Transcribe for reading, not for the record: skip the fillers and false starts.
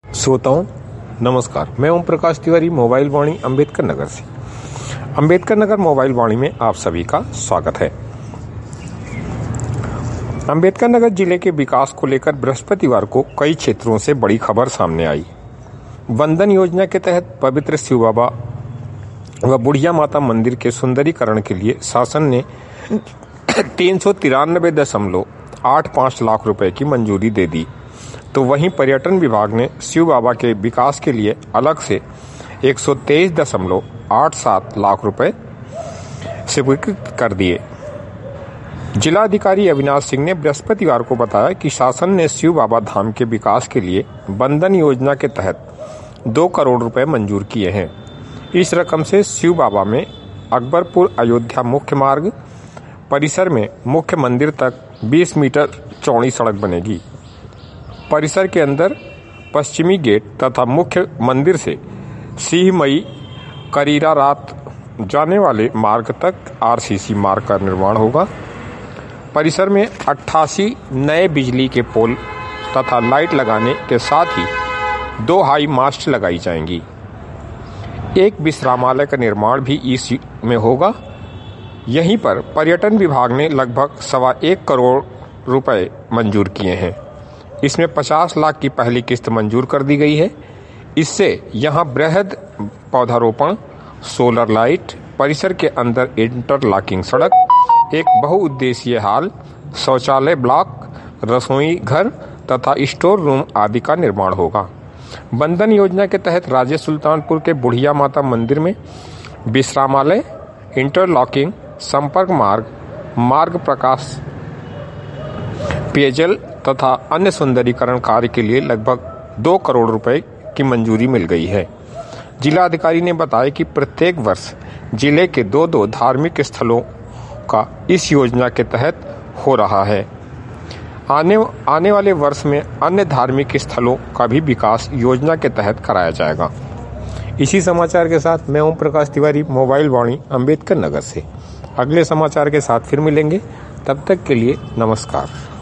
श्रोताओं नमस्कार। मैं ओम प्रकाश तिवारी मोबाइल वाणी अंबेडकर नगर से। अंबेडकर नगर मोबाइल वाणी में आप सभी का स्वागत है। अंबेडकर नगर जिले के विकास को लेकर बृहस्पतिवार को कई क्षेत्रों से बड़ी खबर सामने आई। वंदन योजना के तहत पवित्र शिव बाबा व बुढ़िया माता मंदिर के सुंदरीकरण के लिए शासन ने 393.85 लाख रुपए की मंजूरी दे दी। तो वहीं पर्यटन विभाग ने शिव बाबा के विकास के लिए अलग से 123.87 लाख रुपए स्वीकृत कर दिए। जिलाधिकारी अविनाश सिंह ने बृहस्पतिवार को बताया कि शासन ने शिव बाबा धाम के विकास के लिए वंदन योजना के तहत 2 करोड़ रुपए मंजूर किए हैं। इस रकम से शिव बाबा में अकबरपुर अयोध्या मुख्य मार्ग परिसर में मुख्य मंदिर तक 20 मीटर चौड़ी सड़क बनेगी। परिसर के अंदर पश्चिमी गेट तथा मुख्य मंदिर से सिंहमई करीरा रात जाने वाले मार्ग तक आरसीसी मार्ग का निर्माण होगा। परिसर में 88 नए बिजली के पोल तथा लाइट लगाने के साथ ही 2 हाई मास्ट लगाई जाएंगी। एक विश्रामालय का निर्माण भी इस में होगा। यहीं पर पर्यटन विभाग ने लगभग 1.25 करोड़ रुपए मंजूर किए हैं। इसमें 50 लाख की पहली किस्त मंजूर कर दी गई है। इससे यहां बृहद पौधारोपण, सोलर लाइट, परिसर के अंदर इंटरलॉकिंग सड़क, एक बहुउद्देशीय हॉल, शौचालय ब्लॉक, रसोई घर तथा स्टोर रूम आदि का निर्माण होगा। वंदन योजना के तहत राजे सुल्तानपुर के बुढ़िया माता मंदिर में विश्रामालय, इंटरलॉकिंग, संपर्क मार्ग प्रकाश, पेयजल तथा अन्य सुंदरीकरण कार्य के लिए लगभग 2 करोड़ रुपए की मंजूरी मिल गई है। जिलाधिकारी ने बताया कि प्रत्येक वर्ष जिले के 2 धार्मिक स्थलों का इस योजना के तहत हो रहा है। आने वाले वर्ष में अन्य धार्मिक स्थलों का भी विकास योजना के तहत कराया जाएगा। इसी समाचार के साथ मैं ओम प्रकाश तिवारी मोबाइल वाणी अंबेडकर नगर से। अगले समाचार के साथ फिर मिलेंगे। तब तक के लिए नमस्कार।